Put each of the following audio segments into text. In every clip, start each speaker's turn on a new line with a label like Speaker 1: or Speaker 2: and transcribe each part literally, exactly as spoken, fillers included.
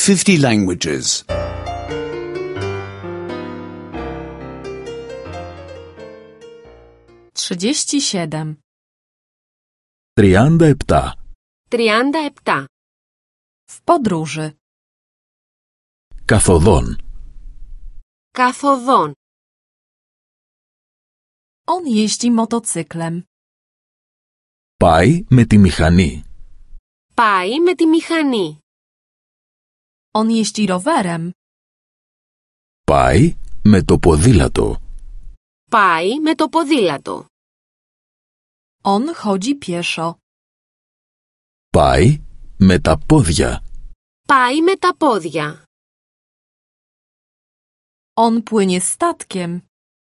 Speaker 1: fifty languages.
Speaker 2: trzydzieści siedem.
Speaker 3: τριάντα επτά.
Speaker 4: τριάντα επτά.
Speaker 2: W podróży.
Speaker 3: Καθοδόν.
Speaker 4: Καθοδόν.
Speaker 2: On jeździ motocyklem.
Speaker 3: Πάει με τη μηχανή.
Speaker 4: Πάει με τη μηχανή.
Speaker 2: On jeździ rowerem.
Speaker 3: Πάει με το ποδήλατο.
Speaker 4: Πάει με το ποδήλατο.
Speaker 2: On chodzi pieszo.
Speaker 3: Πάει με τα πόδια.
Speaker 4: Πάει με τα πόδια.
Speaker 2: On płynie statkiem.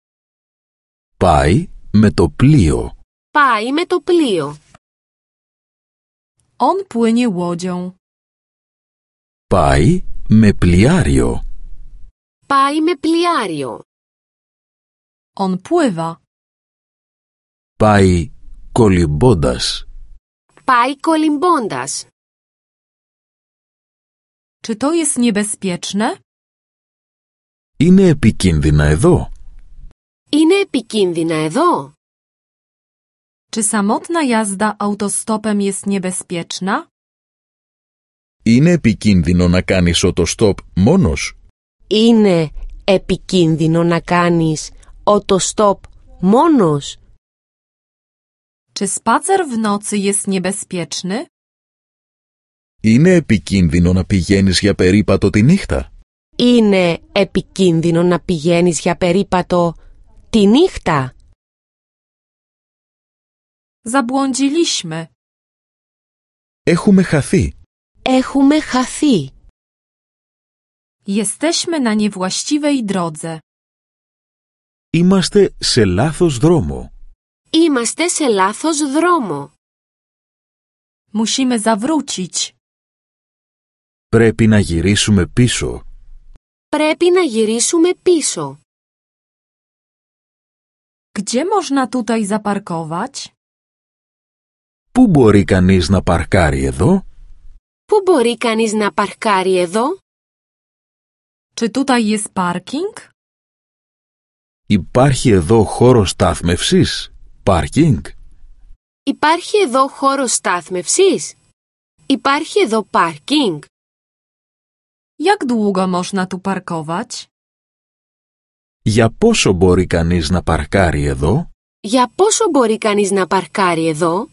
Speaker 3: Πάει με το πλοίο.
Speaker 4: Πάει με το πλοίο.
Speaker 2: On płynie łodzią.
Speaker 3: Πάει με πλοιάριο.
Speaker 4: Πάει με πλοιάριο.
Speaker 2: On pływa.
Speaker 3: Πάει κολυμπώντας.
Speaker 4: Πάει κολυμπώντας.
Speaker 2: Czy to jest niebezpieczne?
Speaker 3: Είναι επικίνδυνα εδώ.
Speaker 4: Είναι επικίνδυνα εδώ.
Speaker 2: Czy samotna jazda autostopem jest niebezpieczna?
Speaker 3: Είναι επικίνδυνο να κάνεις οτοστόπ μόνος.
Speaker 4: Είναι επικίνδυνο να κάνεις οτοστόπ μόνος.
Speaker 2: Czy spacer w nocy jest niebezpieczny?
Speaker 3: Είναι επικίνδυνο να πηγαίνεις για περίπατο τη νύχτα.
Speaker 4: Είναι επικίνδυνο να πηγαίνεις για περίπατο τη νύχτα.
Speaker 2: Zabłądziliśmy.
Speaker 3: Έχουμε χαθεί.
Speaker 4: Έχουμε χαθεί.
Speaker 2: Jesteśmy na niewłaściwej drodze.
Speaker 3: Είμαστε σε λάθος δρόμο.
Speaker 4: Είμαστε σε λάθος δρόμο.
Speaker 2: Musimy zawrócić.
Speaker 3: Πρέπει να γυρίσουμε πίσω.
Speaker 4: Πρέπει να γυρίσουμε πίσω.
Speaker 2: Gdzie można tutaj zaparkować?
Speaker 3: Πού μπορεί κανείς να παρκάρει εδώ?
Speaker 4: Πού μπορεί κανείς να παρκάρει εδώ?
Speaker 2: Czy tutaj jest parking?
Speaker 3: Υπάρχει εδώ χώρος στάθμευσης? Πάρκινγκ?
Speaker 4: Υπάρχει εδώ χώρος στάθμευσης? Υπάρχει εδώ πάρκινγκ?
Speaker 2: Jak długo można tu parkować?
Speaker 3: Για πόσο μπορεί κανείς να παρκάρει εδώ?
Speaker 4: Για πόσο μπορεί κανείς να παρκάρει εδώ?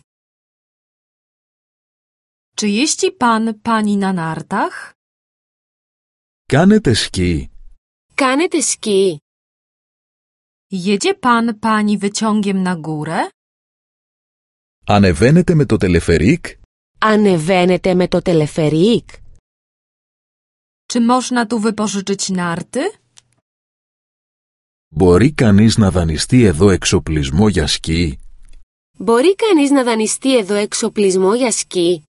Speaker 2: Czy jeździ pan, pani na nartach?
Speaker 3: Κάνετε σκι?
Speaker 4: Κάνετε σκι?
Speaker 2: Jedzie pan, pani wyciągiem na górę?
Speaker 3: Ανεβαίνετε με το τελεφερίκ?
Speaker 4: Ανεβαίνετε με το τελεφερίκ?
Speaker 2: Czy można tu wypożyczyć narty?
Speaker 3: Μπορεί κανείς να δανειστεί εδώ εξοπλισμό για σκι?
Speaker 4: Μπορεί κανείς να δανειστεί εδώ εξοπλισμό για σκι?